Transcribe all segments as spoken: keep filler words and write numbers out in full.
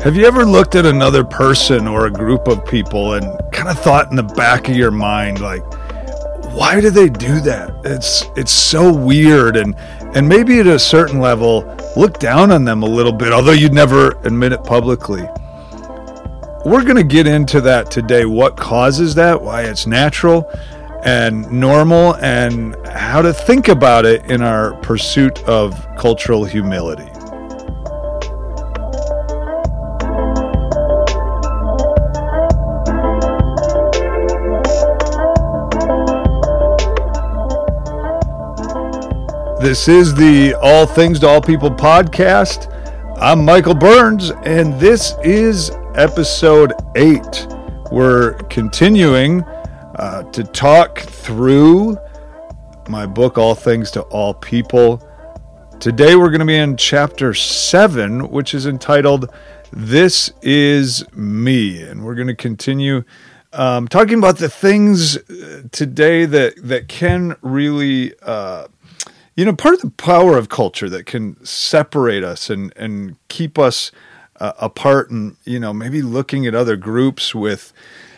Have you ever looked at another person or a group of people and kind of thought in the back of your mind, like, why do they do that? It's it's so weird, and and maybe at a certain level, look down on them a little bit, although you'd never admit it publicly. We're going to get into that today, what causes that, why it's natural and normal, and how to think about it in our pursuit of cultural humility. This is the All Things to All People podcast. I'm Michael Burns, and this is episode eight. We're continuing uh, to talk through my book, All Things to All People. Today we're going to be in chapter seven, which is entitled, This Is Me. And we're going to continue um, talking about the things today that, that can really... Uh, You know, part of the power of culture that can separate us and, and keep us uh, apart and, you know, maybe looking at other groups with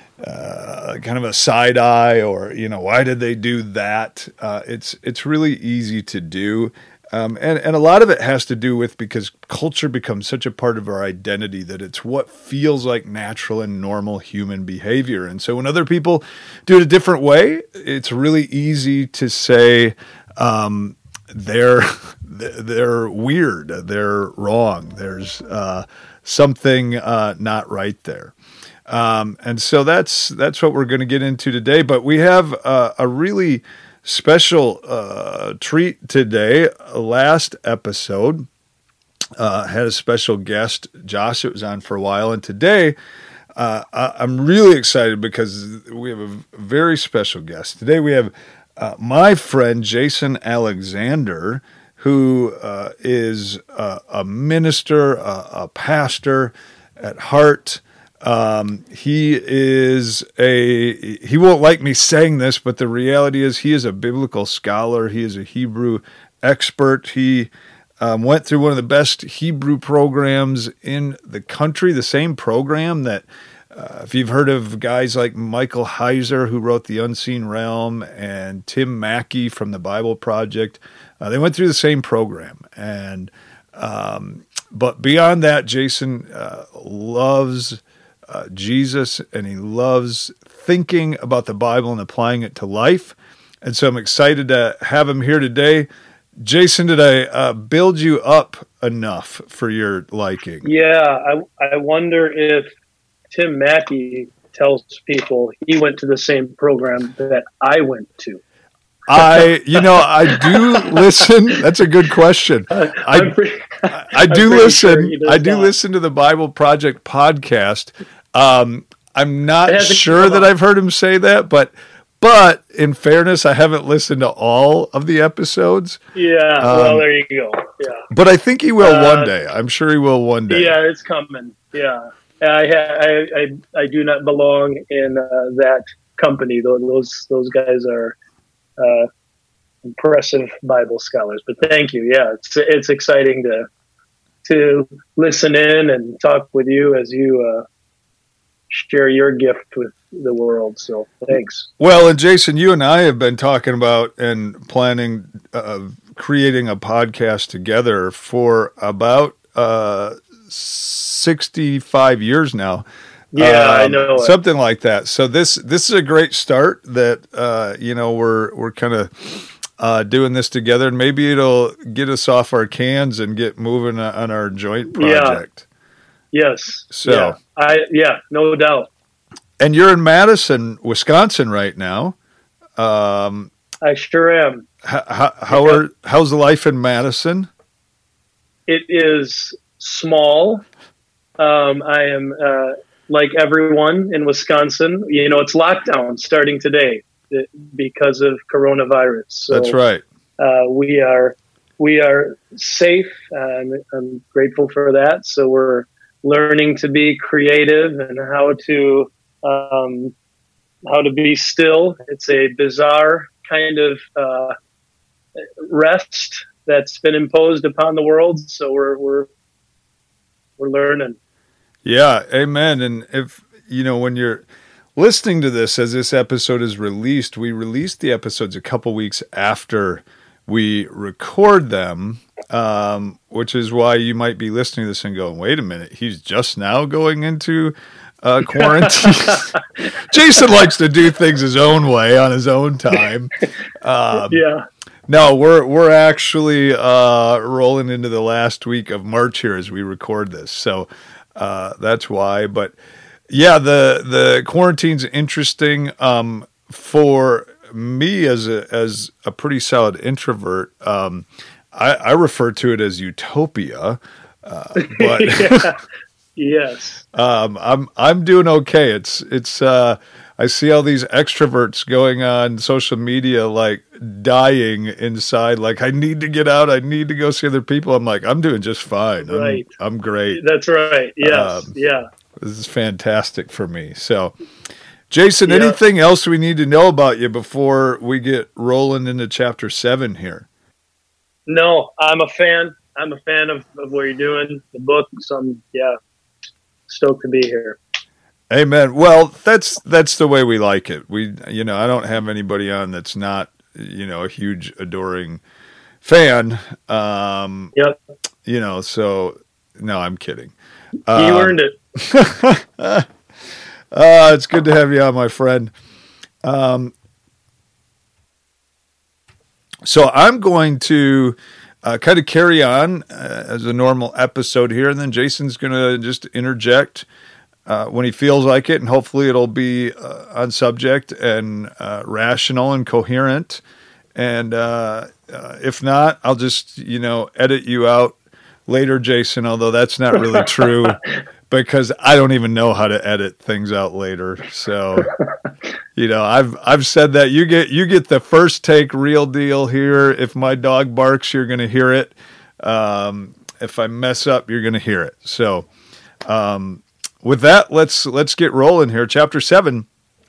uh, kind of a side eye or, you know, why did they do that? Uh, it's it's really easy to do. Um, and, and a lot of it has to do with because culture becomes such a part of our identity that it's what feels like natural and normal human behavior. And so when other people do it a different way, it's really easy to say, um, they're they're weird, they're wrong, there's uh, something uh, not right there. Um, and so that's that's what we're going to get into today. But we have uh, a really special uh, treat today. Last episode uh, had a special guest, Josh, that was on for a while. And today uh, I'm really excited because we have a very special guest. Today we have Uh, my friend Jason Alexander, who uh, is uh, a minister, a, a pastor at heart. Um, he is a, he won't like me saying this, but the reality is he is a biblical scholar. He is a Hebrew expert. He um, went through one of the best Hebrew programs in the country, the same program that Uh, if you've heard of guys like Michael Heiser, who wrote The Unseen Realm, and Tim Mackie from the Bible Project, uh, they went through the same program. And um, but beyond that, Jason uh, loves uh, Jesus, and he loves thinking about the Bible and applying it to life. And so I'm excited to have him here today. Jason, did I uh, build you up enough for your liking? Yeah, I, I wonder if Tim Mackie tells people he went to the same program that I went to. I, you know, I do listen. That's a good question. I, pretty, I do listen. Sure I do not. listen to the Bible Project podcast. Um, I'm not sure that I've heard him say that, but, but in fairness, I haven't listened to all of the episodes. Yeah. Um, well, there you go. Yeah. But I think he will uh, one day. I'm sure he will one day. Yeah, it's coming. Yeah. I, I I I do not belong in uh, that company. Those those guys are uh, impressive Bible scholars. But thank you. Yeah, it's it's exciting to to listen in and talk with you as you uh, share your gift with the world. So thanks. Well, and Jason, you and I have been talking about and planning uh, creating a podcast together for about Uh, sixty-five years now. Yeah, um, I know it. Something like that. So this this is a great start that uh, you know we're we're kind of uh, doing this together, and maybe it'll get us off our cans and get moving on our joint project. Yeah. Yes. So yeah. I yeah, no doubt. And you're in Madison, Wisconsin right now. Um, I sure am. How, how are how's the life in Madison? It is small. Um, I am, uh, like everyone in Wisconsin, you know, it's lockdown starting today because of coronavirus. So, that's right. Uh, we are, we are safe. I'm, I'm grateful for that. So we're learning to be creative and how to, um, how to be still. It's a bizarre kind of, uh, rest that's been imposed upon the world. So we're, we're, we're learning. Yeah, amen. And if, you know, when you're listening to this, as this episode is released, we released the episodes a couple weeks after we record them, um, which is why you might be listening to this and going, wait a minute, he's just now going into uh, quarantine. Jason likes to do things his own way on his own time. Um, yeah. No, we're we're actually uh, rolling into the last week of March here as we record this, so uh, that's why. But yeah, the the quarantine's interesting um, for me as a as a pretty solid introvert. Um, I, I refer to it as utopia, uh, but yeah. yes, um, I'm I'm doing okay. It's it's. Uh, I see all these extroverts going on social media, like dying inside. Like, I need to get out. I need to go see other people. I'm like, I'm doing just fine. I'm, right. I'm great. That's right. Yes. Um, yeah. This is fantastic for me. So, Jason, yeah. anything else we need to know about you before we get rolling into chapter seven here? No, I'm a fan. I'm a fan of, of what you're doing, the book. So I'm, yeah, stoked to be here. Amen. Well, that's that's the way we like it. We, you know, I don't have anybody on that's not, you know, a huge adoring fan. Um, yep. You know, so no, I'm kidding. You um, earned it. uh, it's good to have you on, my friend. Um, so I'm going to uh, kind of carry on uh, as a normal episode here, and then Jason's going to just interject Uh, when he feels like it, and hopefully it'll be uh, on subject and uh, rational and coherent. And uh, uh, if not, I'll just, you know, edit you out later, Jason, although that's not really true because I don't even know how to edit things out later. So, you know, I've I've said that you get you get the first take real deal here. If my dog barks, you're going to hear it. Um, if I mess up, you're going to hear it. So, um With that, let's let's get rolling here. Chapter seven.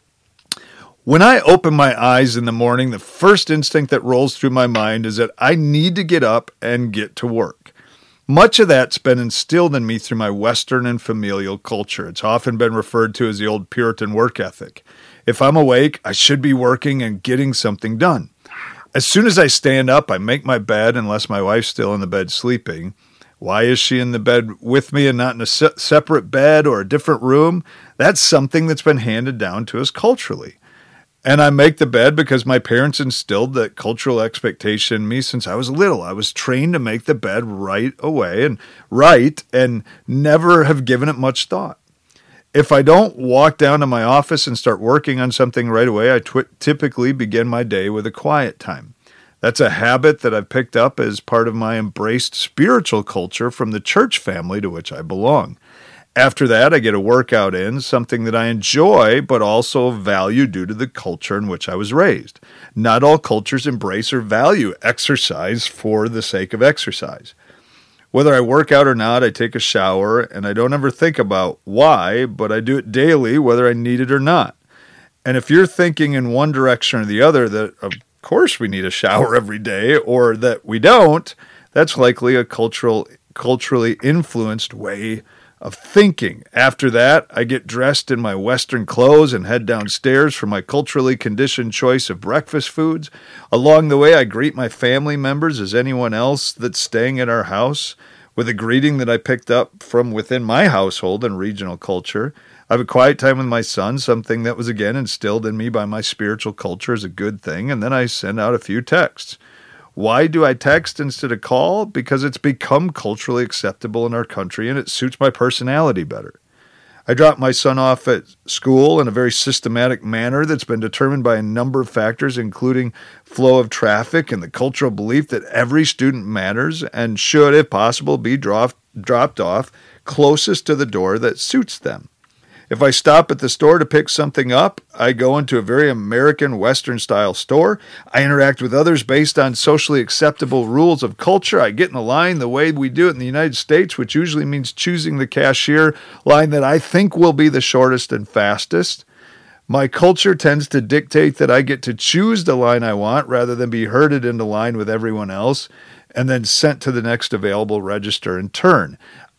When I open my eyes in the morning, the first instinct that rolls through my mind is that I need to get up and get to work. Much of that's been instilled in me through my Western and familial culture. It's often been referred to as the old Puritan work ethic. If I'm awake, I should be working and getting something done. As soon as I stand up, I make my bed unless my wife's still in the bed sleeping. Why is she in the bed with me and not in a se- separate bed or a different room? That's something that's been handed down to us culturally. And I make the bed because my parents instilled that cultural expectation in me since I was little. I was trained to make the bed right away and right and never have given it much thought. If I don't walk down to my office and start working on something right away, I tw- typically begin my day with a quiet time. That's a habit that I've picked up as part of my embraced spiritual culture from the church family to which I belong. After that, I get a workout in, something that I enjoy but also value due to the culture in which I was raised. Not all cultures embrace or value exercise for the sake of exercise. Whether I work out or not, I take a shower, and I don't ever think about why, but I do it daily whether I need it or not. And if you're thinking in one direction or the other that of course we need a shower every day, or that we don't, that's likely a cultural, culturally influenced way of thinking. After that, I get dressed in my Western clothes and head downstairs for my culturally conditioned choice of breakfast foods. Along the way, I greet my family members as anyone else that's staying at our house with a greeting that I picked up from within my household and regional culture. I have a quiet time with my son, something that was again instilled in me by my spiritual culture as a good thing, and then I send out a few texts. Why do I text instead of call? Because it's become culturally acceptable in our country and it suits my personality better. I drop my son off at school in a very systematic manner that's been determined by a number of factors, including flow of traffic and the cultural belief that every student matters and should, if possible, be drop, dropped off closest to the door that suits them. If I stop at the store to pick something up, I go into a very American Western-style store. I interact with others based on socially acceptable rules of culture. I get in a line the way we do it in the United States, which usually means choosing the cashier line that I think will be the shortest and fastest. My culture tends to dictate that I get to choose the line I want rather than be herded into line with everyone else and then sent to the next available register in turn.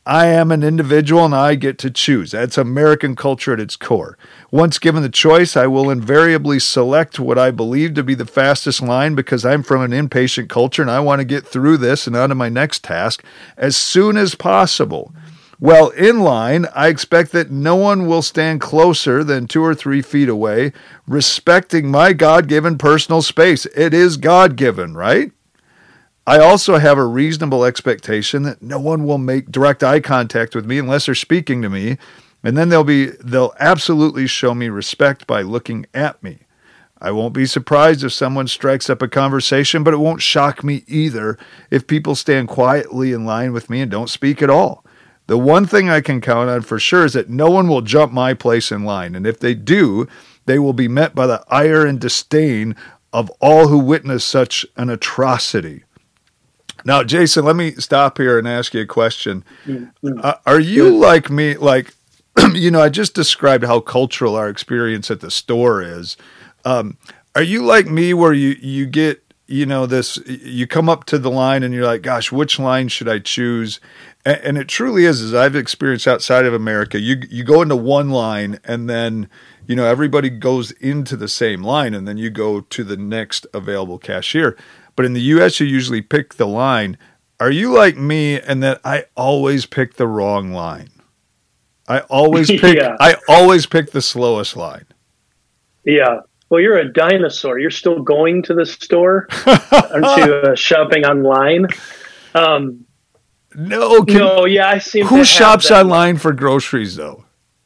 I am an individual and I get to choose. That's American culture at its core. Once given the choice, I will invariably select what I believe to be the fastest line because I'm from an impatient culture and I want to get through this and on to my next task as soon as possible. Well, in line, I expect that no one will stand closer than two or three feet away, respecting my God-given personal space. It is God-given, right? I also have a reasonable expectation that no one will make direct eye contact with me unless they're speaking to me, and then they'll be they'll absolutely show me respect by looking at me. I won't be surprised if someone strikes up a conversation, but it won't shock me either if people stand quietly in line with me and don't speak at all. The one thing I can count on for sure is that no one will jump my place in line, and if they do, they will be met by the ire and disdain of all who witness such an atrocity. Now, Jason, let me stop here and ask you a question. Mm-hmm. Uh, are you Good. like me, like, you know, I just described how cultural our experience at the store is. Um, are you like me where you, you get, you know, this, you come up to the line and you're like, gosh, which line should I choose? And it truly is, as I've experienced outside of America, you you go into one line and then, you know, everybody goes into the same line and then you go to the next available cashier. But in the U S, you usually pick the line. Are you like me in that I always pick the wrong line? I always pick, yeah. I always pick the slowest line. Yeah. Well, you're a dinosaur. You're still going to the store? Aren't you uh, shopping online? Um No, can, no, yeah, I seem who to shops have that. online for groceries though?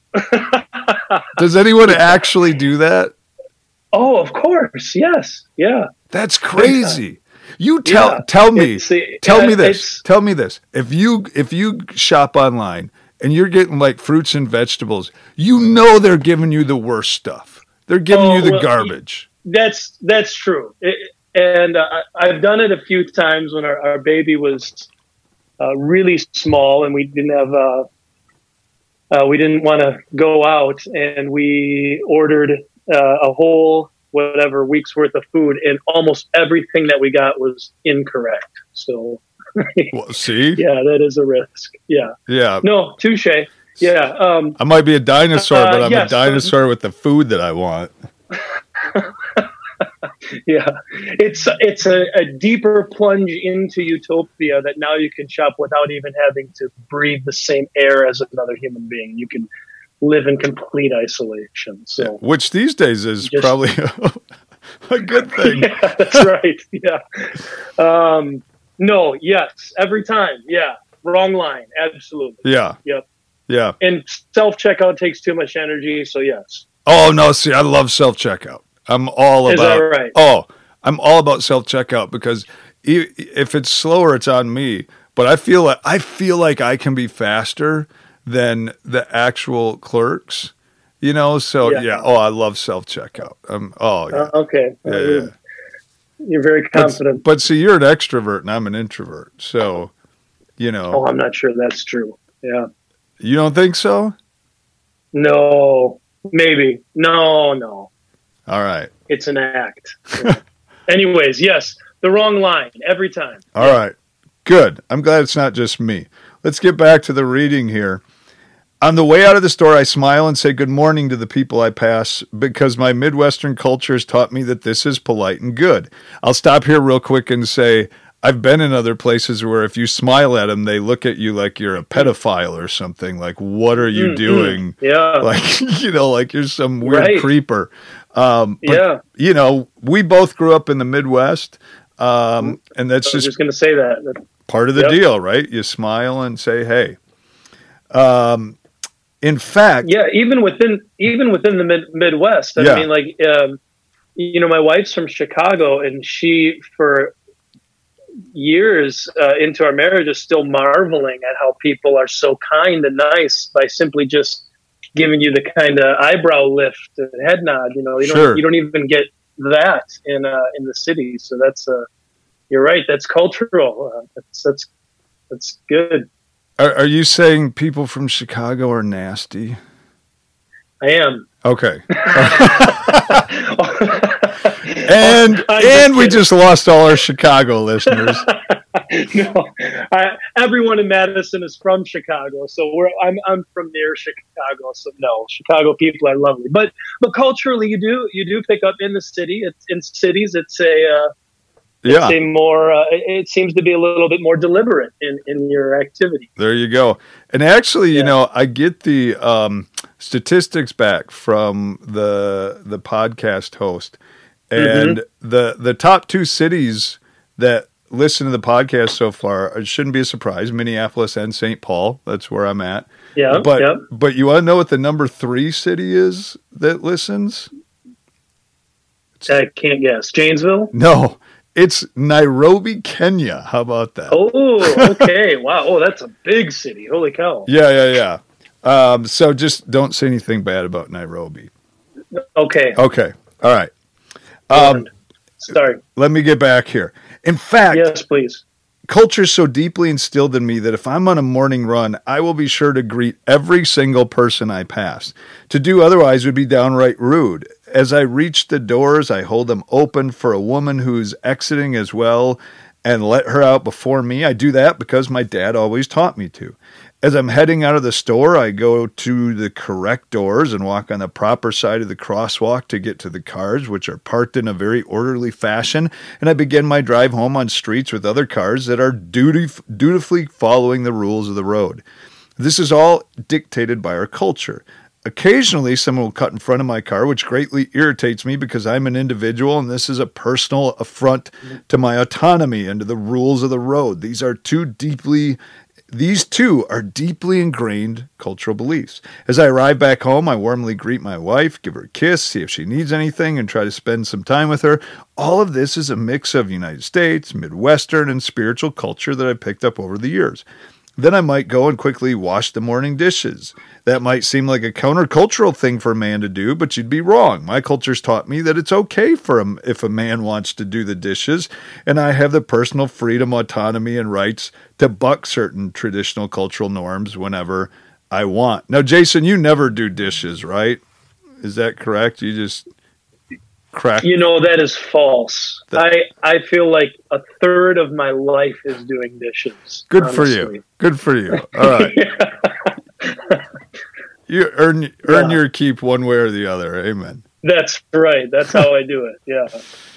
Does anyone actually do that? Oh, of course, yes, yeah. That's crazy. You tell yeah. tell me it's, tell uh, me this. Tell me this. If you if you shop online and you're getting like fruits and vegetables, you know they're giving you the worst stuff. They're giving oh, you the well, garbage. That's that's true. It, and uh, I've done it a few times when our, our baby was Uh, really small, and we didn't have uh, uh, we didn't want to go out, and we ordered uh, a whole whatever week's worth of food, and almost everything that we got was incorrect. So, well, see, yeah, that is a risk. Yeah, yeah, no, touche. Yeah, um, I might be a dinosaur, uh, but I'm yes, a dinosaur um, with the food that I want. Yeah, it's it's a, a deeper plunge into utopia that now you can shop without even having to breathe the same air as another human being. You can live in complete isolation. So, yeah, which these days is just, probably a, a good thing. Yeah, that's right. Yeah. Um, no. Yes. Every time. Yeah. Wrong line. Absolutely. Yeah. Yep. Yeah. And self checkout takes too much energy. So yes. Oh no! See, I love self checkout. I'm all about. Is that right? Oh, I'm all about self checkout because if it's slower, it's on me. But I feel like I feel like I can be faster than the actual clerks, you know. So yeah, yeah. Oh, I love self checkout. Um. Oh, yeah. Uh, okay. Yeah, uh, yeah. You're, you're very confident. But, but see, you're an extrovert and I'm an introvert. So, you know. Oh, I'm not sure that's true. Yeah. You don't think so? No. Maybe. No. No. All right. It's an act. Anyways, yes, the wrong line every time. All yeah. right. Good. I'm glad it's not just me. Let's get back to the reading here. On the way out of the store, I smile and say good morning to the people I pass because my Midwestern culture has taught me that this is polite and good. I'll stop here real quick and say I've been in other places where if you smile at them, they look at you like you're a pedophile or something. Like, what are you mm-hmm. doing? Yeah. Like, you know, like you're some weird right. creeper. Um, but, yeah. you know, we both grew up in the Midwest, um, and that's I was just, just going to say that. That's, part of the yep. deal, right? You smile and say, hey. Um, in fact, yeah, even within even within the mid- Midwest, I yeah. mean, like, um, you know, my wife's from Chicago, and she, for years uh, into our marriage, is still marveling at how people are so kind and nice by simply just giving you the kind of eyebrow lift and head nod. You know, you sure. don't you don't even get that in uh, in the city. So that's uh, you're right. That's cultural. Uh, that's that's that's good. Are, are you saying people from Chicago are nasty? I am. Okay. And I'm and we kidding. just lost all our Chicago listeners. No, I, everyone in Madison is from Chicago, so we're I'm I'm from near Chicago, so no, Chicago people are lovely, but but culturally, you do you do pick up in the city. It's in cities. It's a uh, it's Yeah, a more. Uh, it seems to be a little bit more deliberate in in your activity. there you go. And actually, you Yeah. know, I get the um, statistics back from the the podcast host, and Mm-hmm. the the top two cities that listen to the podcast so far, it shouldn't be a surprise, Minneapolis and Saint Paul. That's where I'm at. Yeah, But yeah. but you want to know what the number three city is that listens? I can't guess. Janesville. No, it's Nairobi, Kenya. How about that? Oh, okay. Wow. Oh, that's a big city. Holy cow. Yeah, yeah, yeah. Um, so just don't say anything bad about Nairobi. Okay. Okay. All right. Um, Sorry. let me get back here. In fact, Yes, please. culture is so deeply instilled in me that if I'm on a morning run, I will be sure to greet every single person I pass. To do otherwise would be downright rude. As I reach the doors, I hold them open for a woman who's exiting as well and let her out before me. I do that because my dad always taught me to. As I'm heading out of the store, I go to the correct doors and walk on the proper side of the crosswalk to get to the cars, which are parked in a very orderly fashion, and I begin my drive home on streets with other cars that are dutif- dutifully following the rules of the road. This is all dictated by our culture. Occasionally, someone will cut in front of my car, which greatly irritates me because I'm an individual and this is a personal affront to my autonomy and to the rules of the road. These are two deeply These two are deeply ingrained cultural beliefs. As I arrive back home, I warmly greet my wife, give her a kiss, see if she needs anything, and try to spend some time with her. All of this is a mix of United States, Midwestern, and spiritual culture that I picked up over the years. Then I might go and quickly wash the morning dishes. That might seem like a countercultural thing for a man to do, but you'd be wrong. My culture's taught me that it's okay for him if a man wants to do the dishes, and I have the personal freedom, autonomy, and rights to buck certain traditional cultural norms whenever I want. Now, Jason, you never do dishes, right? Is that correct? You just crack. You know, that is false. That- I, I feel like a third of my life is doing dishes. Good for honestly. you. Good for you. All right. You earn earn Yeah. your keep one way or the other. Amen. That's right. That's how I do it. Yeah.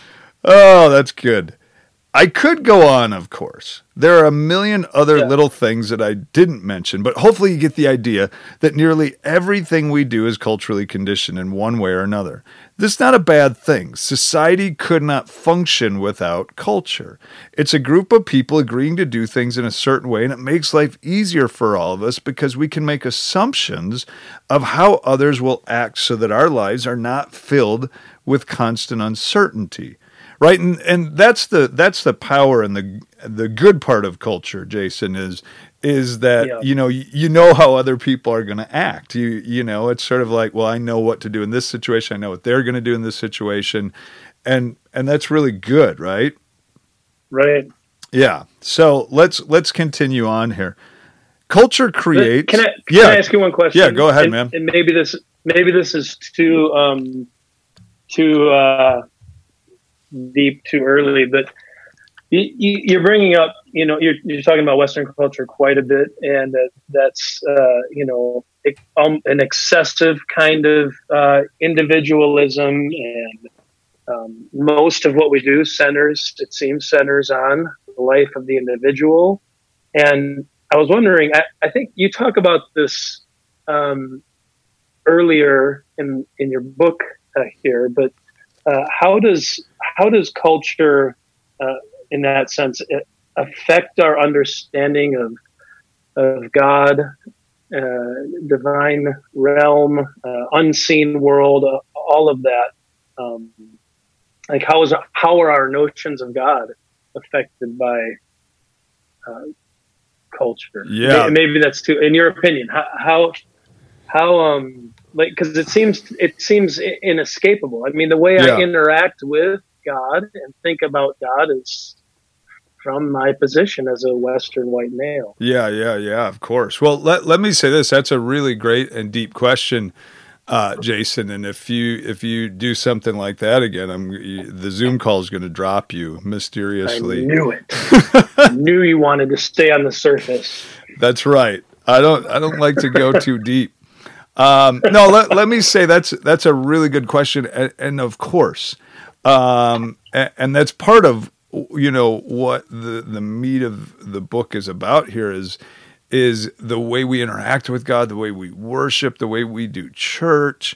Oh, that's good. I could go on, of course. There are a million other Yeah. little things that I didn't mention, but hopefully you get the idea that nearly everything we do is culturally conditioned in one way or another. This is not a bad thing. Society could not function without culture. It's a group of people agreeing to do things in a certain way, and it makes life easier for all of us because we can make assumptions of how others will act so that our lives are not filled with constant uncertainty. Right, and and that's the that's the power and the the good part of culture, Jason, is is that Yeah. you know you, you know how other people are going to act. You you know it's sort of like, well, I know what to do in this situation. I know what they're going to do in this situation, and and that's really good, right? Right. Yeah. So let's let's continue on here. Culture creates. Can I, can yeah. I ask you one question? Yeah, go ahead, and, man. And maybe this maybe this is too um, too uh, deep, too early, but you, you, you're bringing up, you know, you're, you're talking about Western culture quite a bit, and that that's uh, you know it, um, an excessive kind of uh, individualism, and um, most of what we do centers, it seems, centers on the life of the individual. And I was wondering, I, I think you talk about this um, earlier in in your book uh, here, but uh, how does how does culture, uh, in that sense, affect our understanding of of God, uh, divine realm, uh, unseen world, uh, all of that? Um, like how is how are our notions of God affected by uh, culture? Yeah. Maybe, maybe that's too. In your opinion, how how, how um like because it seems it seems inescapable. I mean, the way Yeah. I interact with God and think about God is from my position as a Western white male. Yeah, yeah, yeah, of course. Well, let, let me say this. That's a really great and deep question. uh, Jason. And if you if you do something like that again, I'm you, the Zoom call is going to drop you mysteriously. I knew it. I knew you wanted to stay on the surface. That's right. I don't I don't like to go too deep. Um, no, let, let me say that's that's a really good question, and, and of course, um, and, and that's part of you know what the the meat of the book is about here is is the way we interact with God, the way we worship, the way we do church,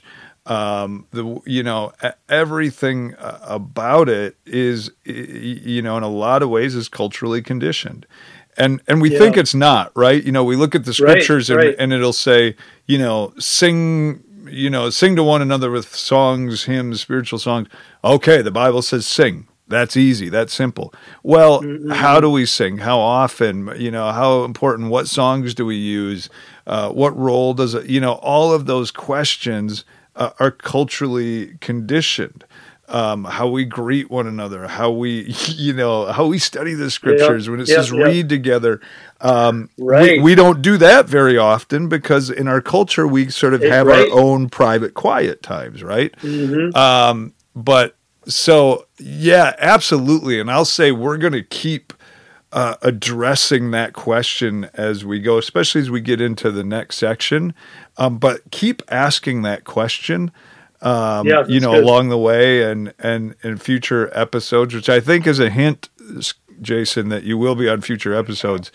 um, the you know everything about it is you know in a lot of ways is culturally conditioned. And and we yeah. think it's not, right? You know, we look at the scriptures right, and, right. and it'll say, you know, sing, you know, sing to one another with songs, hymns, spiritual songs. Okay, the Bible says sing. That's easy. That's simple. Well, mm-hmm. how do we sing? How often? You know, how important? What songs do we use? Uh, what role does it? You know, all of those questions uh, are culturally conditioned. Um, how we greet one another, how we, you know, how we study the scriptures yep, when it yep, says yep. read together. Um, right. we, we don't do that very often because in our culture, we sort of it, have right. our own private quiet times, right? Mm-hmm. Um, but so, yeah, absolutely. And I'll say we're going to keep uh, addressing that question as we go, especially as we get into the next section. Um, but keep asking that question. Um, yeah, you know, good. along the way and, and in future episodes, which I think is a hint, Jason, that you will be on future episodes.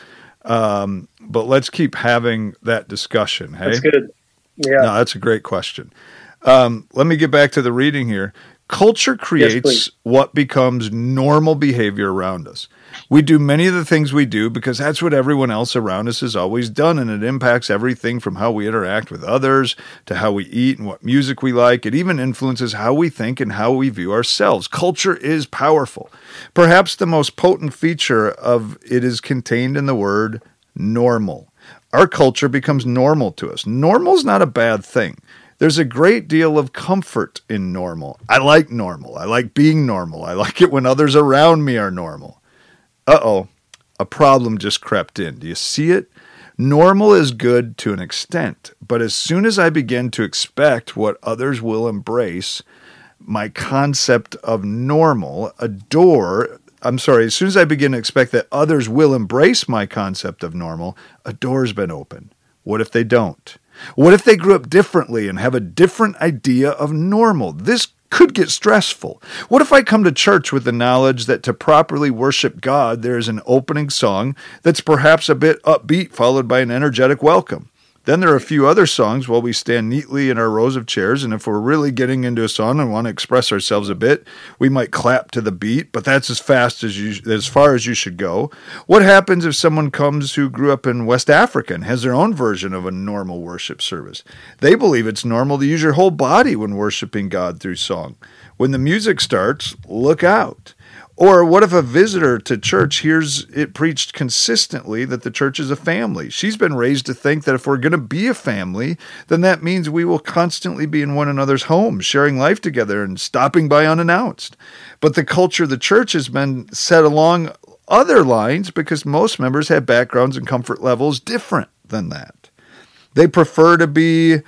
Um, but let's keep having that discussion. Hey, that's good. Yeah, no, that's a great question. Um, let me get back to the reading here. Culture creates yes, what becomes normal behavior around us. We do many of the things we do because that's what everyone else around us has always done, and it impacts everything from how we interact with others to how we eat and what music we like. It even influences how we think and how we view ourselves. Culture is powerful. Perhaps the most potent feature of it is contained in the word normal. Our culture becomes normal to us. Normal is not a bad thing. There's a great deal of comfort in normal. I like normal. I like being normal. I like it when others around me are normal. Uh-oh, a problem just crept in. Do you see it? Normal is good to an extent, but as soon as I begin to expect what others will embrace, my concept of normal, a door, I'm sorry, as soon as I begin to expect that others will embrace my concept of normal, a door's been opened. What if they don't? What if they grew up differently and have a different idea of normal? This could get stressful. What if I come to church with the knowledge that to properly worship God, there is an opening song that's perhaps a bit upbeat, followed by an energetic welcome? Then there are a few other songs while we stand neatly in our rows of chairs, and if we're really getting into a song and want to express ourselves a bit, we might clap to the beat, but that's as fast as you, as far as you should go. What happens if someone comes who grew up in West Africa and has their own version of a normal worship service? They believe it's normal to use your whole body when worshiping God through song. When the music starts, look out. Or what if a visitor to church hears it preached consistently that the church is a family? She's been raised to think that if we're going to be a family, then that means we will constantly be in one another's homes, sharing life together and stopping by unannounced. But the culture of the church has been set along other lines because most members have backgrounds and comfort levels different than that. They prefer to be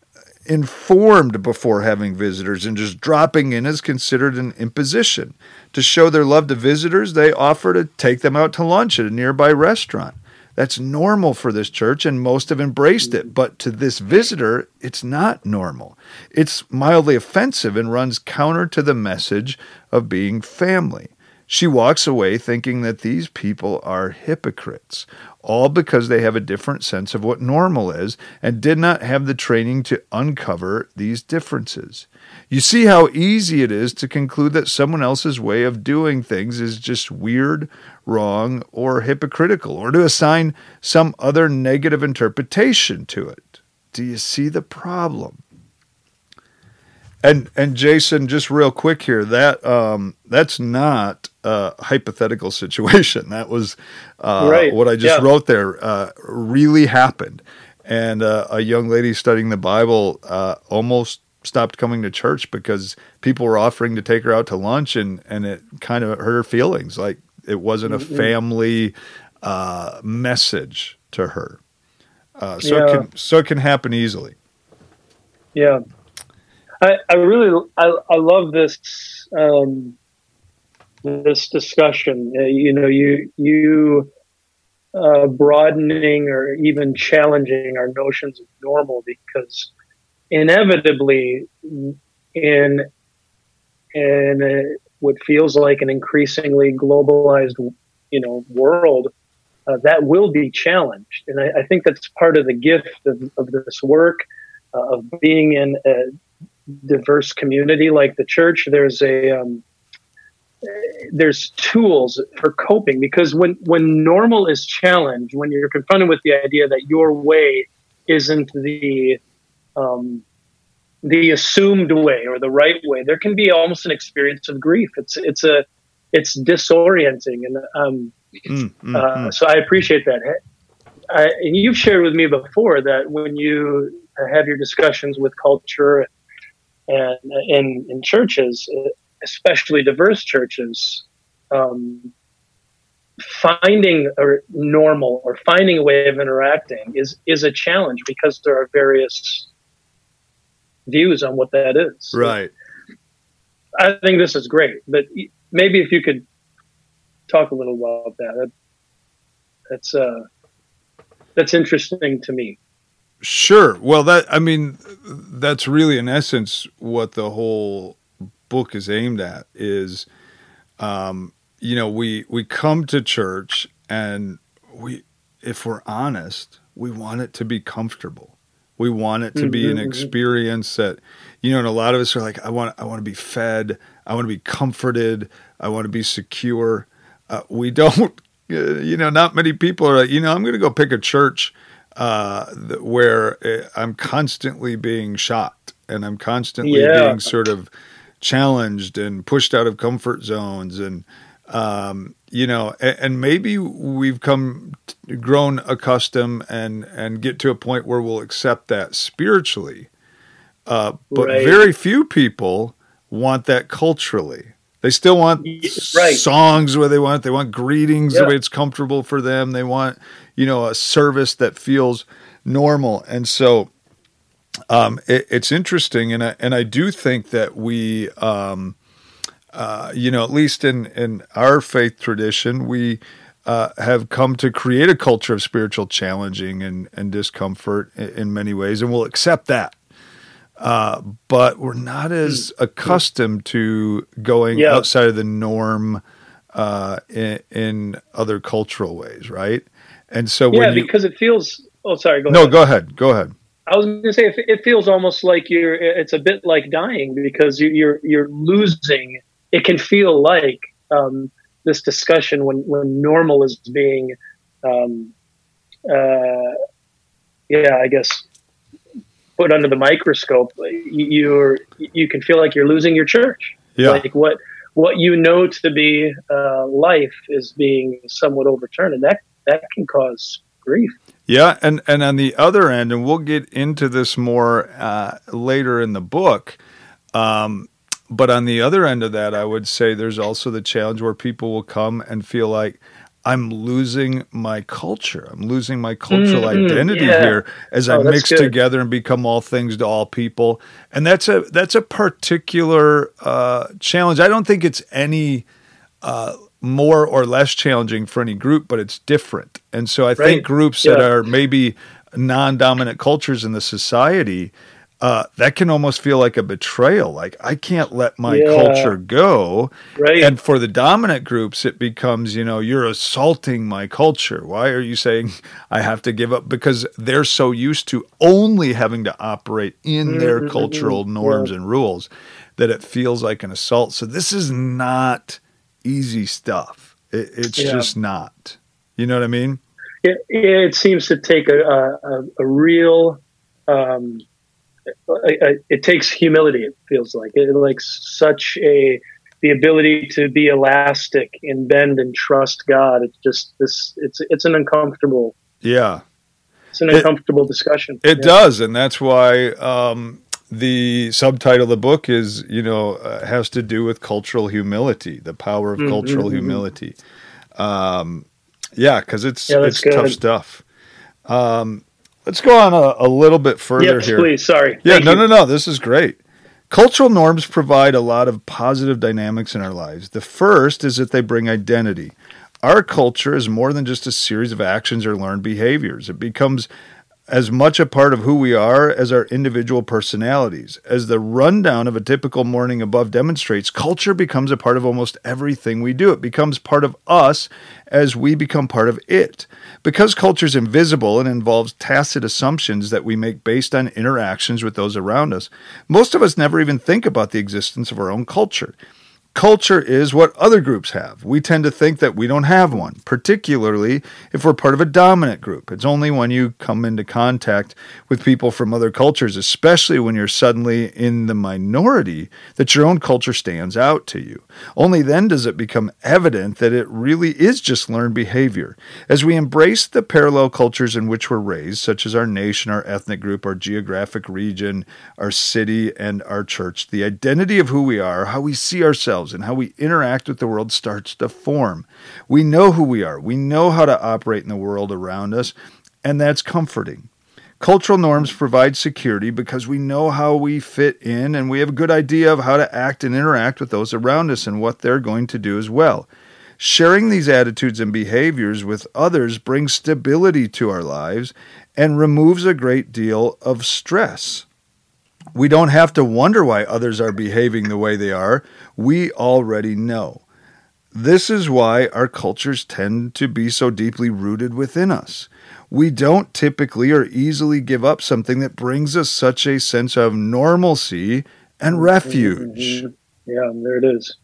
informed before having visitors, and just dropping in is considered an imposition. To show their love to visitors, they offer to take them out to lunch at a nearby restaurant. That's normal for this church, and most have embraced it. But to this visitor, it's not normal. It's mildly offensive and runs counter to the message of being family. She walks away thinking that these people are hypocrites, all because they have a different sense of what normal is and did not have the training to uncover these differences. You see how easy it is to conclude that someone else's way of doing things is just weird, wrong, or hypocritical, or to assign some other negative interpretation to it. Do you see the problem? And and Jason, just real quick here, that um, that's not a hypothetical situation. That was uh, right. what I just yeah. wrote there uh, really happened. And uh, a young lady studying the Bible uh, almost stopped coming to church because people were offering to take her out to lunch, and, and it kind of hurt her feelings. Like it wasn't a family uh, message to her. Uh, so, yeah. it can, so it can happen easily. Yeah. I, I really, I, I love this, um, this discussion. Uh, you know, you, you, uh, broadening or even challenging our notions of normal, because inevitably in, in a, what feels like an increasingly globalized, you know, world, uh, that will be challenged. And I, I think that's part of the gift of, of this work, uh, of being in a diverse community like the church. There's a, um, there's tools for coping, because when, when normal is challenged, when you're confronted with the idea that your way isn't the, um, the assumed way or the right way, there can be almost an experience of grief. It's, it's a, it's disorienting. And, um, mm, mm, uh, mm. so I appreciate that. I, and you've shared with me before that when you have your discussions with culture and in, in churches, especially diverse churches, um, finding a normal or finding a way of interacting is, is a challenge, because there are various views on what that is. Right. I think this is great, but maybe if you could talk a little about that, that that's, uh, that's interesting to me. Sure. Well, that, I mean, that's really in essence what the whole book is aimed at is, um, you know, we, we come to church and we, if we're honest, we want it to be comfortable. We want it to mm-hmm, be an experience that, you know, and a lot of us are like, I want, I want to be fed. I want to be comforted. I want to be secure. Uh, we don't, uh, you know, not many people are like, you know, I'm going to go pick a church uh, th- where I'm constantly being shocked and I'm constantly yeah. being sort of challenged and pushed out of comfort zones. And, um, you know, and, and maybe we've come, t- grown accustomed and, and get to a point where we'll accept that spiritually. Uh, but right. very few people want that culturally. They still want right. songs where they want, they want greetings yeah. the way it's comfortable for them. They want, you know, a service that feels normal. And so, um, it, it's interesting. And I, and I do think that we, um, uh, you know, at least in, in our faith tradition, we, uh, have come to create a culture of spiritual challenging and, and discomfort in, in many ways. And we'll accept that. Uh, but we're not as accustomed to going yeah. outside of the norm uh, in, in other cultural ways, right? And so, when yeah, you, because it feels. Oh, sorry. Go no, ahead. go ahead. Go ahead. I was going to say it, it feels almost like you're. It's a bit like dying, because you, you're you're losing. It can feel like um, this discussion when when normal is being, um, uh, yeah, I guess. put under the microscope, you're you can feel like you're losing your church. Yeah. Like what what you know to be uh, life is being somewhat overturned, and that that can cause grief. Yeah, and and on the other end, and we'll get into this more uh, later in the book. Um, but on the other end of that, I would say there's also the challenge where people will come and feel like, I'm losing my culture. I'm losing my cultural mm-hmm, identity yeah. here as oh, I mix good. together and become all things to all people. And that's a that's a particular uh, challenge. I don't think it's any uh, more or less challenging for any group, but it's different. And so I right. think groups yeah. that are maybe non-dominant cultures in the society, uh, that can almost feel like a betrayal. Like, I can't let my yeah. culture go. Right. And for the dominant groups, it becomes, you know, you're assaulting my culture. Why are you saying I have to give up? Because they're so used to only having to operate in mm-hmm. their cultural norms yeah. and rules that it feels like an assault. So this is not easy stuff. It, it's yeah. just not. You know what I mean? It, it seems to take a, a, a real... Um, it takes humility. It feels like it like such a the ability to be elastic and bend and trust God. It's just this. It's it's an uncomfortable. Yeah, it's an uncomfortable it, discussion. It yeah. does, and that's why um, the subtitle of the book is you know uh, has to do with cultural humility, the power of mm-hmm, cultural mm-hmm. humility. Um, yeah, because it's yeah, it's good. tough stuff. Um, Let's go on a, a little bit further yes, here. Please, sorry. Yeah, Thank no, you. no, no. This is great Cultural norms provide a lot of positive dynamics in our lives. The first is that they bring identity. Our culture is more than just a series of actions or learned behaviors. It becomes as much a part of who we are as our individual personalities. As the rundown of a typical morning above demonstrates, culture becomes a part of almost everything we do. It becomes part of us as we become part of it. Because culture is invisible and involves tacit assumptions that we make based on interactions with those around us, most of us never even think about the existence of our own culture. Culture is what other groups have. We tend to think that we don't have one, particularly if we're part of a dominant group. It's only when you come into contact with people from other cultures, especially when you're suddenly in the minority, that your own culture stands out to you. Only then does it become evident that it really is just learned behavior. As we embrace the parallel cultures in which we're raised, such as our nation, our ethnic group, our geographic region, our city, and our church, the identity of who we are, how we see ourselves, and how we interact with the world starts to form. We know who we are. We know how to operate in the world around us, and that's comforting. Cultural norms provide security because we know how we fit in, and we have a good idea of how to act and interact with those around us and what they're going to do as well. Sharing these attitudes and behaviors with others brings stability to our lives and removes a great deal of stress. We don't have to wonder why others are behaving the way they are. We already know. This is why our cultures tend to be so deeply rooted within us. We don't typically or easily give up something that brings us such a sense of normalcy and refuge. Mm-hmm. Yeah, there it is.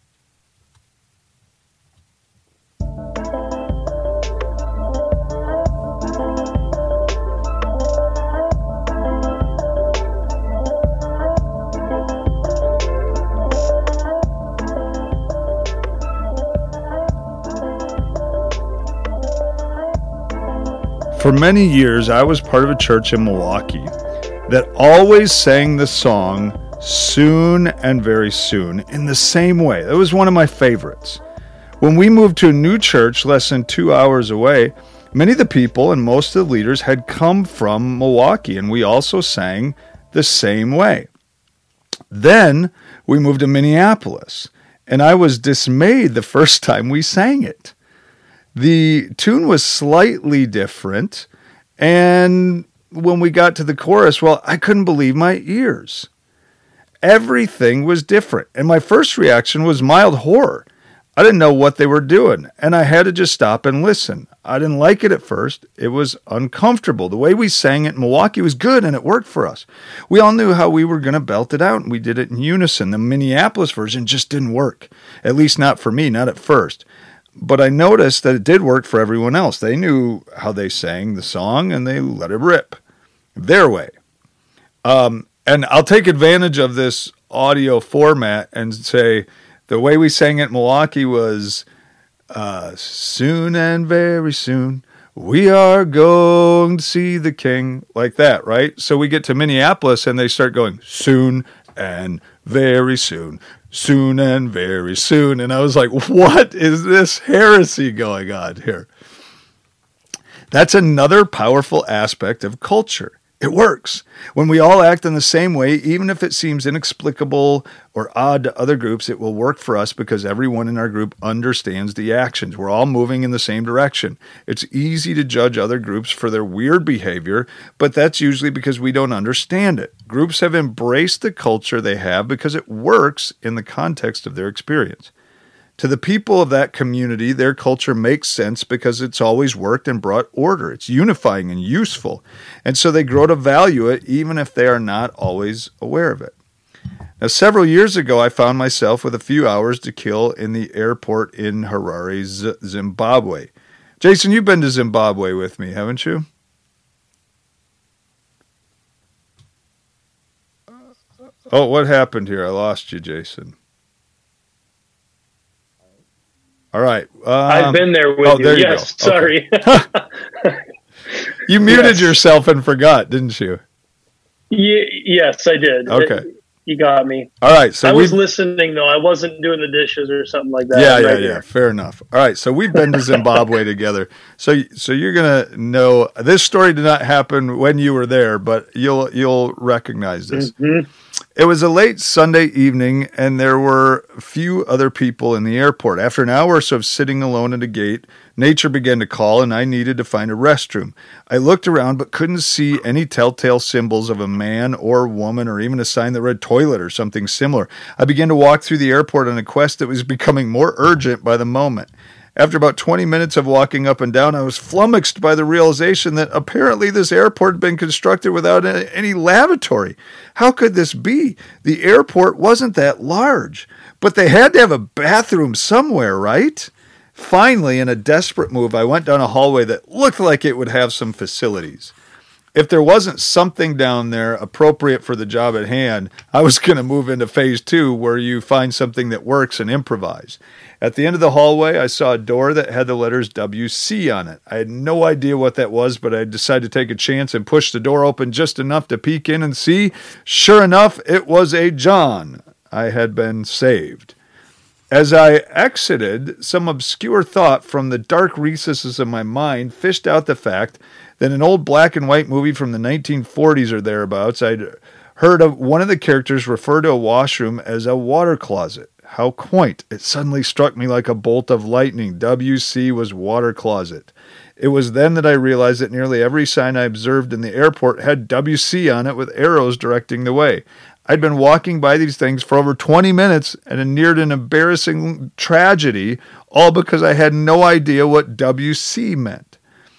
For many years, I was part of a church in Milwaukee that always sang the song Soon and Very Soon in the same way. It was one of my favorites. When we moved to a new church less than two hours away, many of the people and most of the leaders had come from Milwaukee, and we also sang the same way. Then we moved to Minneapolis, and I was dismayed the first time we sang it. The tune was slightly different, and when we got to the chorus, well, I couldn't believe my ears. Everything was different, and my first reaction was mild horror. I didn't know what they were doing, and I had to just stop and listen. I didn't like it at first. It was uncomfortable. The way we sang it in Milwaukee was good, and it worked for us. We all knew how we were going to belt it out, and we did it in unison. The Minneapolis version just didn't work, at least not for me, not at first. But I noticed that it did work for everyone else. They knew how they sang the song, and they let it rip their way. Um, and I'll take advantage of this audio format and say the way we sang it in Milwaukee was uh, soon and very soon we are going to see the king, like that, right? So we get to Minneapolis, and they start going soon and very soon. Soon and very soon. And I was like, what is this heresy going on here? That's another powerful aspect of culture. It works. When we all act in the same way, even if it seems inexplicable or odd to other groups, it will work for us because everyone in our group understands the actions. We're all moving in the same direction. It's easy to judge other groups for their weird behavior, but that's usually because we don't understand it. Groups have embraced the culture they have because it works in the context of their experience. To the people of that community, their culture makes sense because it's always worked and brought order. It's unifying and useful. And so they grow to value it even if they are not always aware of it. Now, several years ago, I found myself with a few hours to kill in the airport in Harare, Z- Zimbabwe. Jason, you've been to Zimbabwe with me, haven't you? Oh, what happened here? I lost you, Jason. All right. Um, I've been there with oh, you. There you yes, go. sorry. Okay. You muted yes. yourself and forgot, didn't you? Y- yes, I did. Okay. It, you got me. All right. So I was listening, though. I wasn't doing the dishes or something like that. Yeah, right yeah, here. yeah. Fair enough. All right. So we've been to Zimbabwe together. So so you're going to know this story did not happen when you were there, but you'll you'll recognize this. Mm-hmm. It was a late Sunday evening, and there were a few other people in the airport. After an hour or so of sitting alone at a gate, nature began to call, and I needed to find a restroom. I looked around but couldn't see any telltale symbols of a man or woman or even a sign that read toilet or something similar. I began to walk through the airport on a quest that was becoming more urgent by the moment. After about twenty minutes of walking up and down, I was flummoxed by the realization that apparently this airport had been constructed without any lavatory. How could this be? The airport wasn't that large, but they had to have a bathroom somewhere, right? Finally, in a desperate move, I went down a hallway that looked like it would have some facilities. If there wasn't something down there appropriate for the job at hand, I was going to move into phase two, where you find something that works and improvise. At the end of the hallway, I saw a door that had the letters W C on it. I had no idea what that was, but I decided to take a chance and push the door open just enough to peek in and see. Sure enough, it was a John. I had been saved. As I exited, some obscure thought from the dark recesses of my mind fished out the fact that in an old black and white movie from the nineteen forties or thereabouts, I'd heard of one of the characters refer to a washroom as a water closet. How quaint. It suddenly struck me like a bolt of lightning. W C was water closet. It was then that I realized that nearly every sign I observed in the airport had W C on it with arrows directing the way. I'd been walking by these things for over twenty minutes and had neared an embarrassing tragedy, all because I had no idea what W C meant.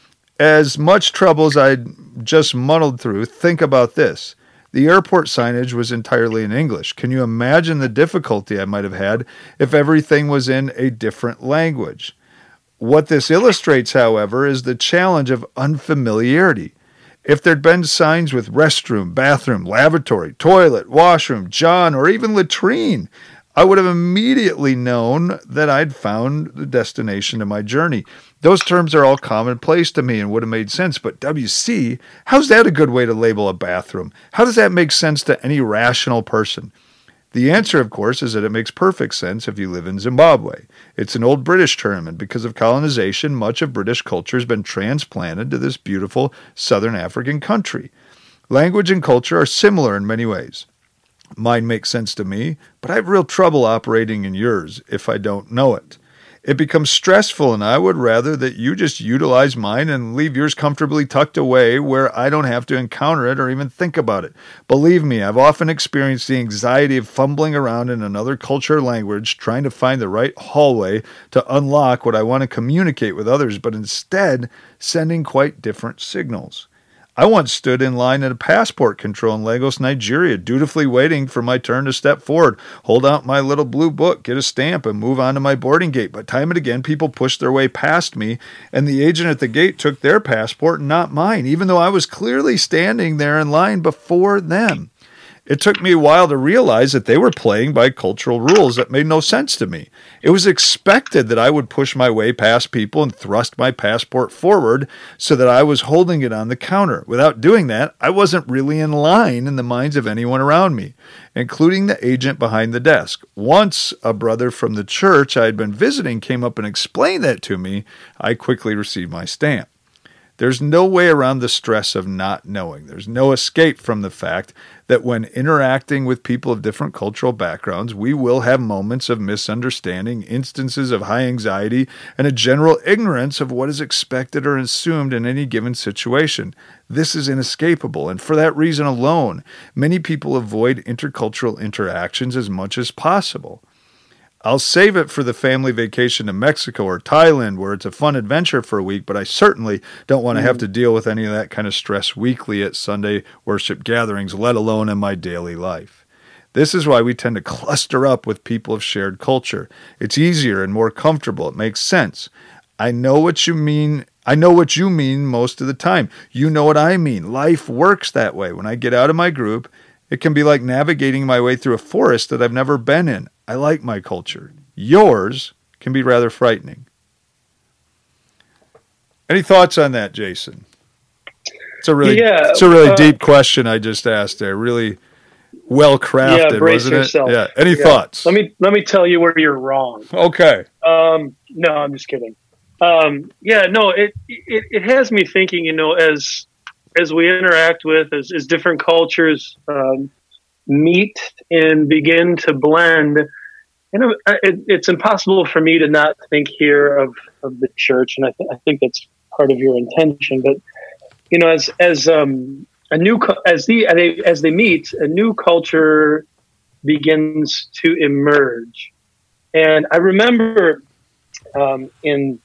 As much trouble as I'd just muddled through, think about this. The airport signage was entirely in English. Can you imagine the difficulty I might have had if everything was in a different language? What this illustrates, however, is the challenge of unfamiliarity. If there'd been signs with restroom, bathroom, lavatory, toilet, washroom, John, or even latrine, I would have immediately known that I'd found the destination of my journey. Those terms are all commonplace to me and would have made sense, but W C, how's that a good way to label a bathroom? How does that make sense to any rational person? The answer, of course, is that it makes perfect sense if you live in Zimbabwe. It's an old British term, and because of colonization, much of British culture has been transplanted to this beautiful southern African country. Language and culture are similar in many ways. Mine makes sense to me, but I have real trouble operating in yours if I don't know it. It becomes stressful, and I would rather that you just utilize mine and leave yours comfortably tucked away where I don't have to encounter it or even think about it. Believe me, I've often experienced the anxiety of fumbling around in another culture or language, trying to find the right hallway to unlock what I want to communicate with others, but instead sending quite different signals. I once stood in line at a passport control in Lagos, Nigeria, dutifully waiting for my turn to step forward, hold out my little blue book, get a stamp, and move on to my boarding gate. But time and again, people pushed their way past me, and the agent at the gate took their passport and not mine, even though I was clearly standing there in line before them. It took me a while to realize that they were playing by cultural rules that made no sense to me. It was expected that I would push my way past people and thrust my passport forward so that I was holding it on the counter. Without doing that, I wasn't really in line in the minds of anyone around me, including the agent behind the desk. Once a brother from the church I had been visiting came up and explained that to me, I quickly received my stamp. There's no way around the stress of not knowing. There's no escape from the fact that when interacting with people of different cultural backgrounds, we will have moments of misunderstanding, instances of high anxiety, and a general ignorance of what is expected or assumed in any given situation. This is inescapable, and for that reason alone, many people avoid intercultural interactions as much as possible. I'll save it for the family vacation to Mexico or Thailand where it's a fun adventure for a week, but I certainly don't want to have to deal with any of that kind of stress weekly at Sunday worship gatherings, let alone in my daily life. This is why we tend to cluster up with people of shared culture. It's easier and more comfortable. It makes sense. I know what you mean. I know what you mean most of the time. You know what I mean. Life works that way. When I get out of my group, it can be like navigating my way through a forest that I've never been in. I like my culture. Yours can be rather frightening. Any thoughts on that, Jason? It's a really, yeah, it's a really uh, deep question I just asked there. Really well crafted, yeah, brace wasn't yourself. it? Yeah. Any yeah. thoughts? Let me let me tell you where you're wrong. Okay. Um, no, I'm just kidding. Um, yeah, no, it, it it has me thinking. You know, as as we interact with as, as different cultures. Um, meet and begin to blend. You know, it, it's impossible for me to not think here of, of the church, and I, th- I think that's part of your intention. But you know, as as um, a new as the as they, as they meet, a new culture begins to emerge. And I remember um, in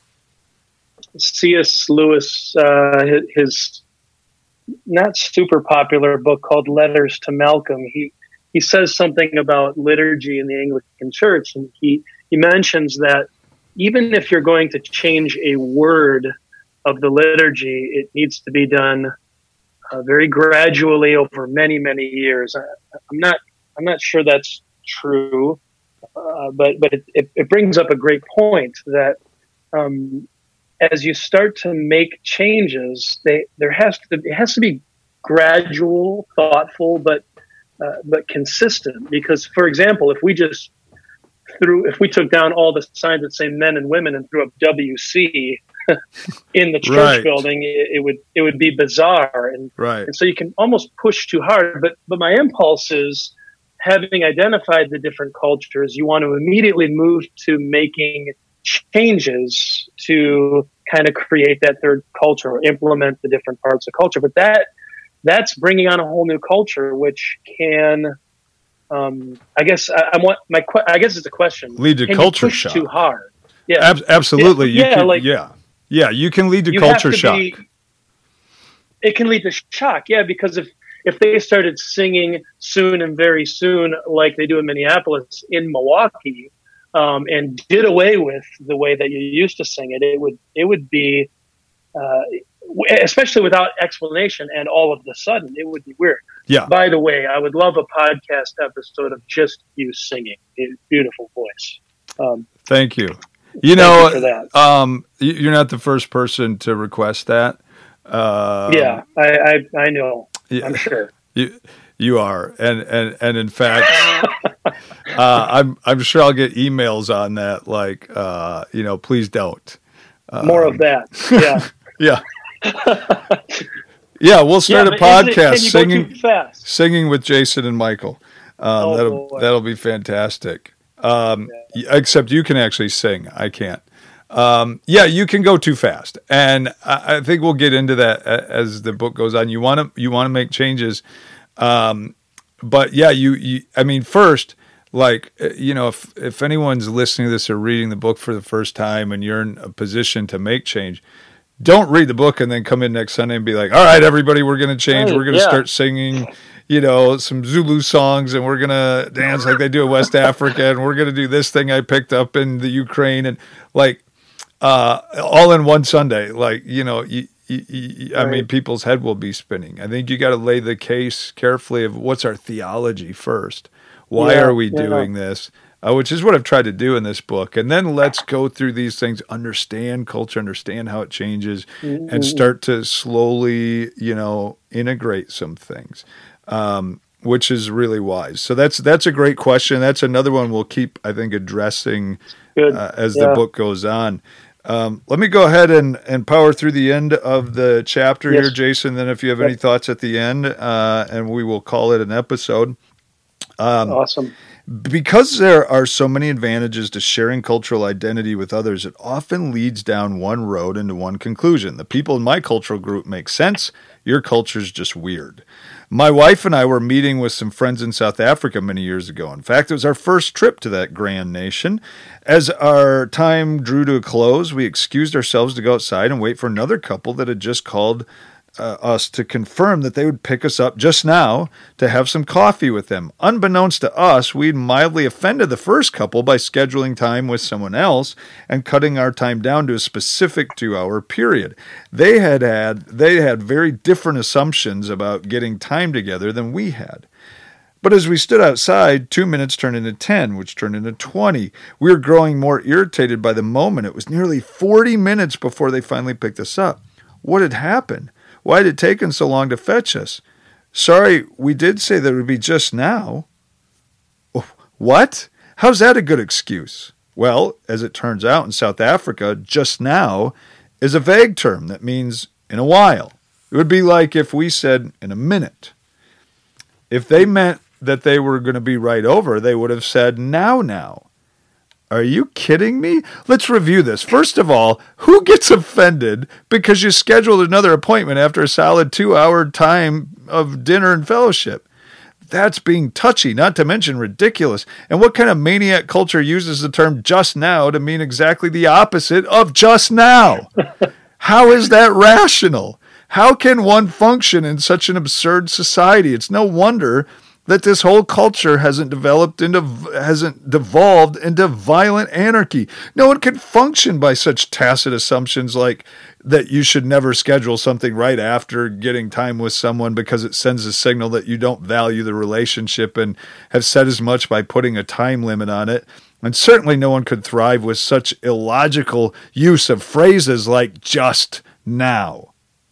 C S. Lewis, uh, his, his not super popular book called Letters to Malcolm, he he says something about liturgy in the Anglican Church, and he he mentions that even if you're going to change a word of the liturgy, it needs to be done uh, very gradually over many many years. I, I'm not I'm not sure that's true, uh, but but it, it, it brings up a great point that um, as you start to make changes, they there has to it has to be gradual, thoughtful, but uh, but consistent. Because, for example, if we just threw if we took down all the signs that say men and women and threw up W C in the church right. building, it, it would it would be bizarre, and, right. and so you can almost push too hard. But but my impulse is, having identified the different cultures, you want to immediately move to making changes to kind of create that third culture or implement the different parts of culture. But that that's bringing on a whole new culture, which can, um, I guess, I, I want my I guess it's a question. Lead to can culture you push shock. Too hard. Yeah, Ab- absolutely. Yeah, you yeah, can, like yeah, yeah. You can lead to you culture have to shock. Be, it can lead to shock. Yeah, because if. If they started singing soon and very soon, like they do in Minneapolis, in Milwaukee, um, and did away with the way that you used to sing it, it would it would be, uh, especially without explanation, and all of the sudden, it would be weird. Yeah. By the way, I would love a podcast episode of just you singing. Beautiful voice. Um, Thank you. You know, you for that. Um, you're not the first person to request that. Um, yeah, I, I I know. Yeah, I'm sure you you are, and and and in fact, uh, I'm I'm sure I'll get emails on that, like uh, you know, please don't. Um, More of that, yeah, yeah, yeah. We'll start yeah, a podcast it, singing fast? singing with Jason and Michael. Um, oh, that'll boy. that'll be fantastic. Um, yeah. Except you can actually sing, I can't. Um, yeah, you can go too fast, and I, I think we'll get into that as the book goes on. You want to you want to make changes, um, but yeah, you, you. I mean, first, like you know, if if anyone's listening to this or reading the book for the first time, and you're in a position to make change, don't read the book and then come in next Sunday and be like, "All right, everybody, we're going to change. Right, we're going to yeah. start singing." You know, some Zulu songs, and we're gonna dance like they do in West Africa, and we're gonna do this thing I picked up in the Ukraine, and like. Uh, all in one Sunday, like, you know, you, you, you, I right. mean, people's head will be spinning. I think you got to lay the case carefully of what's our theology first. Why yeah, are we yeah. doing this? Uh, which is what I've tried to do in this book. And then let's go through these things, understand culture, understand how it changes, mm-hmm. and start to slowly, you know, integrate some things, um, which is really wise. So that's that's a great question. That's another one we'll keep, I think, addressing uh, as yeah. the book goes on. Um, let me go ahead and, and power through the end of the chapter yes. here, Jason. Then if you have any thoughts at the end, uh, and we will call it an episode. Um, awesome. Because there are so many advantages to sharing cultural identity with others, it often leads down one road into one conclusion. The people in my cultural group make sense. Your culture's just weird. My wife and I were meeting with some friends in South Africa many years ago. In fact, it was our first trip to that grand nation. As our time drew to a close, we excused ourselves to go outside and wait for another couple that had just called uh, us to confirm that they would pick us up just now to have some coffee with them. Unbeknownst to us, we'd mildly offended the first couple by scheduling time with someone else and cutting our time down to a specific two-hour period. They had had they had very different assumptions about getting time together than we had. But as we stood outside, two minutes turned into ten, which turned into twenty. We were growing more irritated by the moment. It was nearly forty minutes before they finally picked us up. What had happened? Why had it taken so long to fetch us? Sorry, we did say that it would be just now. What? How's that a good excuse? Well, as it turns out in South Africa, just now is a vague term that means in a while. It would be like if we said in a minute. If they meant that they were going to be right over, they would have said, now, now. Are you kidding me? Let's review this. First of all, who gets offended because you scheduled another appointment after a solid two-hour time of dinner and fellowship? That's being touchy, not to mention ridiculous. And what kind of maniac culture uses the term just now to mean exactly the opposite of just now? How is that rational? How can one function in such an absurd society? It's no wonder that this whole culture hasn't developed into, hasn't devolved into violent anarchy. No one can function by such tacit assumptions like that you should never schedule something right after getting time with someone because it sends a signal that you don't value the relationship, and have said as much by putting a time limit on it. And certainly no one could thrive with such illogical use of phrases like just now.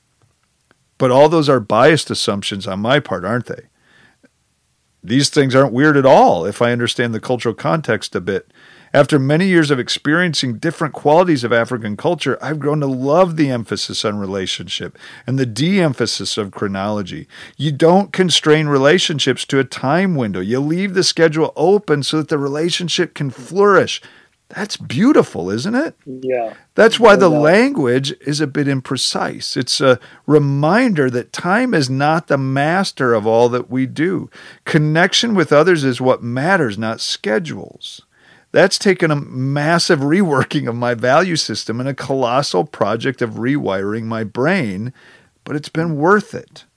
But all those are biased assumptions on my part, aren't they? These things aren't weird at all if I understand the cultural context a bit. After many years of experiencing different qualities of African culture, I've grown to love the emphasis on relationship and the de-emphasis of chronology. You don't constrain relationships to a time window. You leave the schedule open so that the relationship can flourish. That's beautiful, isn't it? Yeah. That's why the language is a bit imprecise. It's a reminder that time is not the master of all that we do. Connection with others is what matters, not schedules. That's taken a massive reworking of my value system and a colossal project of rewiring my brain, but it's been worth it.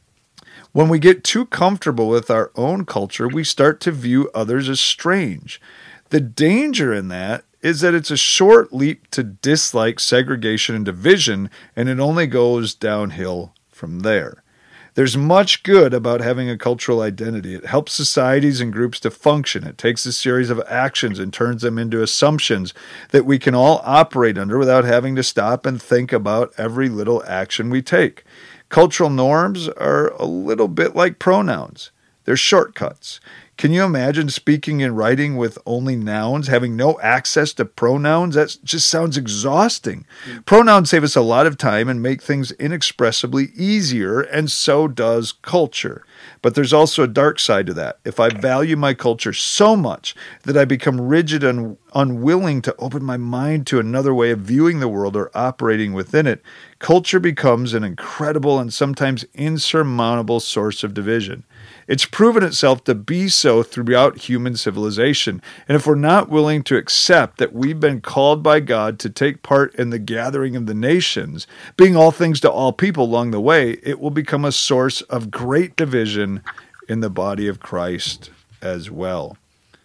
When we get too comfortable with our own culture, we start to view others as strange. The danger in that is that it's a short leap to dislike segregation and division, and it only goes downhill from there. There's much good about having a cultural identity. It helps societies and groups to function. It takes a series of actions and turns them into assumptions that we can all operate under without having to stop and think about every little action we take. Cultural norms are a little bit like pronouns. They're shortcuts. Can you imagine speaking and writing with only nouns, having no access to pronouns? That just sounds exhausting. Mm. Pronouns save us a lot of time and make things inexpressibly easier, and so does culture. But there's also a dark side to that. If I value my culture so much that I become rigid and unwilling to open my mind to another way of viewing the world or operating within it, culture becomes an incredible and sometimes insurmountable source of division. It's proven itself to be so throughout human civilization. And if we're not willing to accept that we've been called by God to take part in the gathering of the nations, being all things to all people along the way, it will become a source of great division in the body of Christ as well.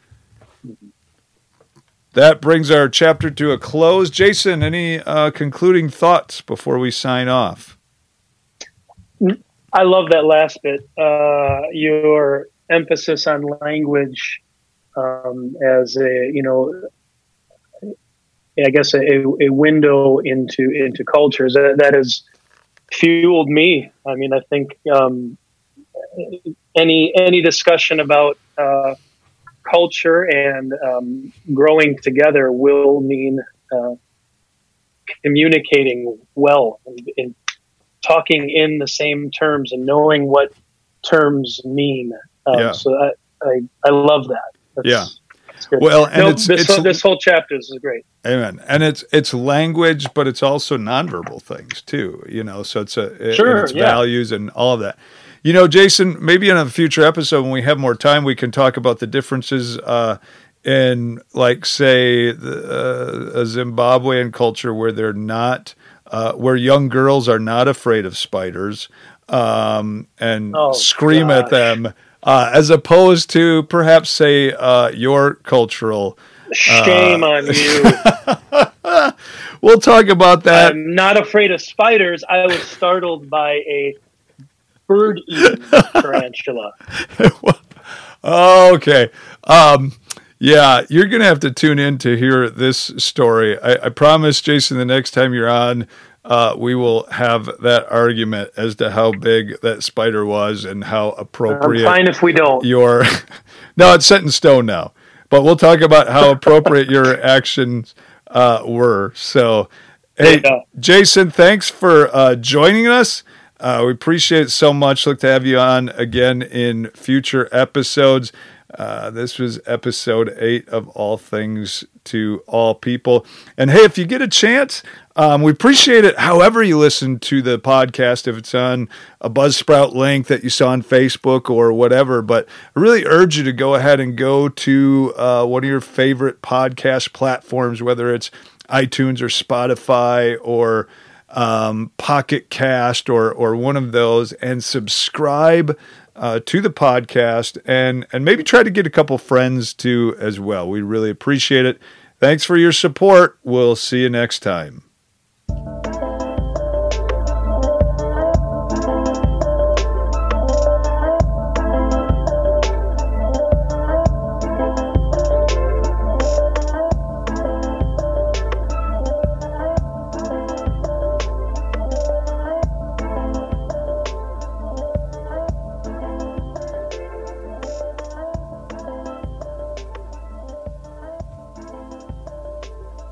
That brings our chapter to a close. Jason, any uh, concluding thoughts before we sign off? I love that last bit. Uh, your emphasis on language um, as a, you know, I guess a, a window into into cultures that, that has fueled me. I mean, I think um, any any discussion about uh, culture and um, growing together will mean uh, communicating well and, and talking in the same terms and knowing what terms mean. Um, yeah. So I, I, I love that. That's, yeah. that's good. Well, and no, it's, this, it's whole, this whole chapter is great. Amen. And it's it's language, but it's also nonverbal things too. You know, so it's a sure, and it's yeah. values and all of that. You know, Jason, maybe in a future episode when we have more time, we can talk about the differences uh, in, like, say, the, uh, a Zimbabwean culture where they're not. Uh, where young girls are not afraid of spiders um, and oh, scream gosh. at them, uh, as opposed to perhaps, say, uh, your cultural... Shame uh, on you. We'll talk about that. I'm not afraid of spiders. I was startled by a bird-eating tarantula. Okay. Um, yeah, you're going to have to tune in to hear this story. I, I promise, Jason, the next time you're on, uh, we will have that argument as to how big that spider was and how appropriate. I'm fine if we don't. Your no, it's set in stone now. But we'll talk about how appropriate your actions uh, were. So, hey, yeah. Jason, thanks for uh, joining us. Uh, we appreciate it so much. Look to have you on again in future episodes. Uh, this was episode eight of All Things to All People. And hey, if you get a chance, um, we appreciate it however you listen to the podcast, if it's on a Buzzsprout link that you saw on Facebook or whatever. But I really urge you to go ahead and go to uh, one of your favorite podcast platforms, whether it's iTunes or Spotify or um, Pocket Cast or or one of those, and subscribe Uh, to the podcast, and and maybe try to get a couple friends too as well. We really appreciate it. Thanks for your support. We'll see you next time.